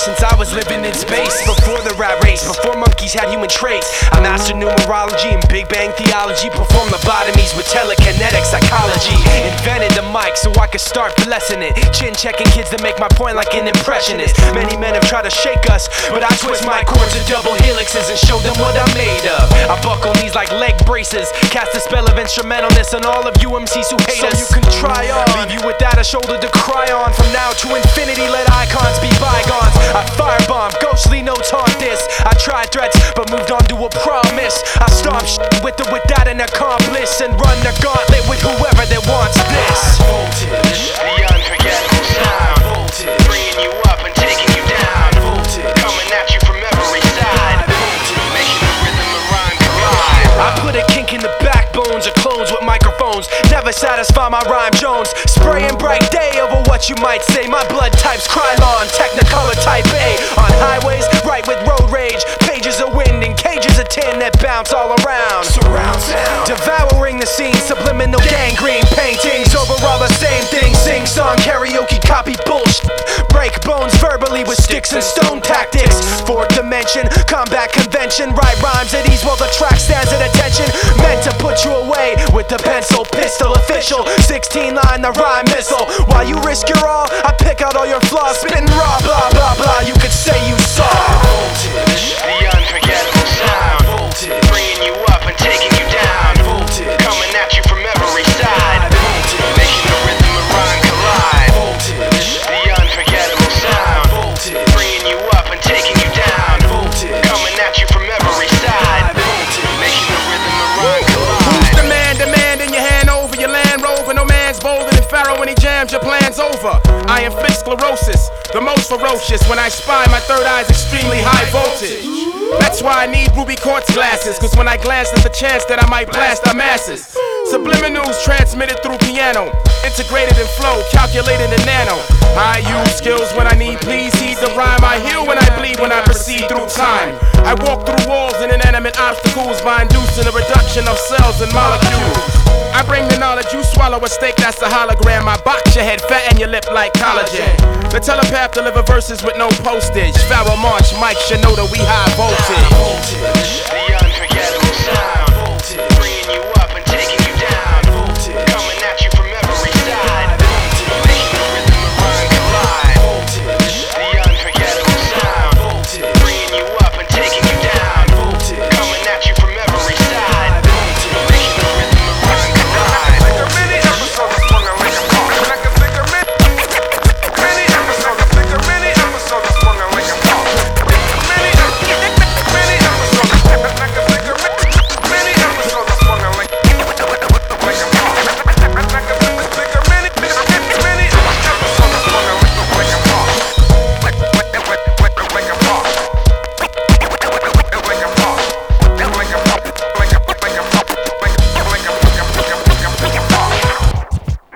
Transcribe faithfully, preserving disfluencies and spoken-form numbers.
since I was living in space. Before the rat race, before monkeys had human traits, I mastered numerology and Big Bang theology. Performed lobotomies with telekinetic psychology. Invented the mic so I could start blessing it. Chin checking kids to make my point like an impressionist. Many men have tried to shake us, but I twist my chords to double helixes and show them what I'm made of. I buckle knees like leg braces, cast a spell of instrumentalness on all of you M Cs who hate so us. You can try on, leave you without a shoulder to cry on. From now to infinity, let icons be bygones. I firebomb, ghostly notes haunt this. I tried threats, but moved on to a promise. I stomp shit with or without an accomplice, and run the gauntlet with whoever that wants this. Voltage, the unforgettable sound. Voltage, bringing you up and taking you down. Voltage, coming at you from every side. Voltage, making the rhythm and rhyme collide. I put a kink in the backbones of clones with microphones. Never satisfy my rhyme Jones. Spraying bright day over what you might say. My blood type's Krylon, Technicolor type A. On highways, right with road rage. Pages of wind and cages of tin that bounce all around. Surround sound, devouring the scene, subliminal gangrene paintings over all the same things. Sing song, karaoke, copy bullshit. Break bones verbally with sticks and stone tactics. Fourth dimension, combat convention. Write rhymes at ease while the track stands at attention. Meant to put you away with the pencil pistol official. sixteen line the rhyme missile. While you risk your all, I pick out all your flaws. Spitting raw, blah blah blah. You could say you saw. Voltage, the unforgettable sound. Voltage, bringing you up and taking you down. Voltage, coming at you from every side. Voltage, making the rhythm and rhyme collide. Voltage, the unforgettable sound. Voltage, bringing you up and taking you down. Voltage, coming at you from every side. Voltage, making the rhythm and rhyme collide. Who's the man demanding your hand over your Land Rover? No man's bolder than Pharaoh when he jams your plans over. I inflict sclerosis, the most ferocious. When I spy, my third eye's extremely high voltage. That's why I need ruby quartz glasses, cause when I glance there's a chance that I might blast our masses. Subliminals transmitted through piano, integrated in flow, calculated in nano. I use skills when I need, please heed the rhyme. I heal when I bleed, when I proceed through time. I walk through walls and inanimate obstacles by inducing a reduction of cells and molecules. I bring the knowledge, you swallow a steak, that's a hologram. I box your head, fatten your lip like collagen. The telepath deliver verses with no postage. Pharaoh March, Mike Shinoda, we high voltage. Voltage, the unforgettable